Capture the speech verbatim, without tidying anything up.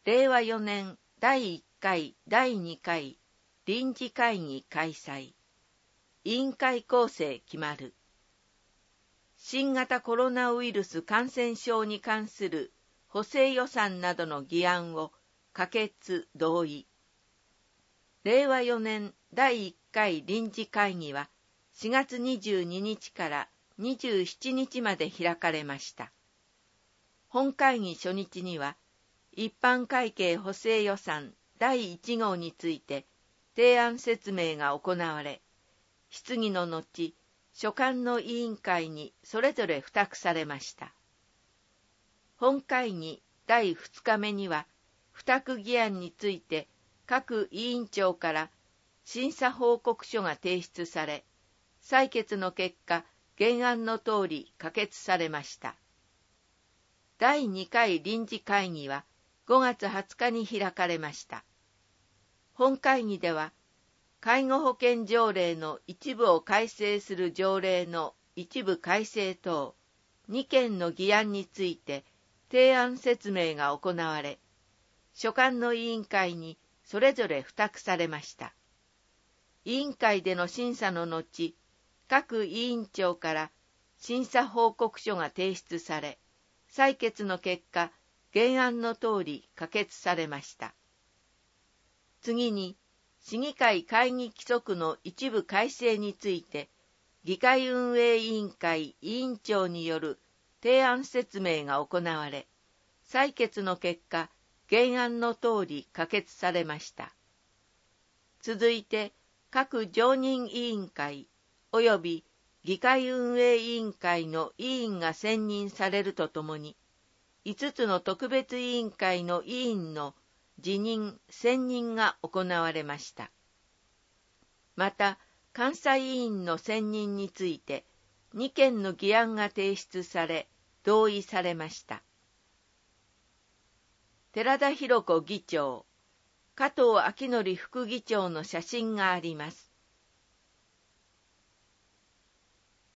れいわよねんだいいっかいだいにかい臨時会議開催。委員会構成決まる。新型コロナウイルス感染症に関する補正予算などの議案を可決同意。れいわよねんだいいっかい臨時会議はしがつにじゅうににちからにじゅうしちにちまで開かれました。本会議初日には一般会計補正予算だいいちごうについて提案説明が行われ、質疑の後、所管の委員会にそれぞれ付託されました。本会議だいふつかめには、付託議案について各委員長から審査報告書が提出され、採決の結果、原案の通り可決されました。だいにかい臨時会議はごがつはつかに開かれました。本会議では、介護保険条例の一部を改正する条例の一部改正等にけんの議案について提案説明が行われ、所管の委員会にそれぞれ付託されました。委員会での審査の後、各委員長から審査報告書が提出され、採決の結果、原案の通り可決されました。次に、市議会会議規則の一部改正について、議会運営委員会委員長による提案説明が行われ、採決の結果、原案の通り可決されました。続いて、各常任委員会及び議会運営委員会の委員が選任されるとともに、いつつの特別委員会の委員の辞任・選任が行われました。また、監査委員の選任について、にけんの議案が提出され、同意されました。寺田裕子議長、加藤昭則副議長の写真があります。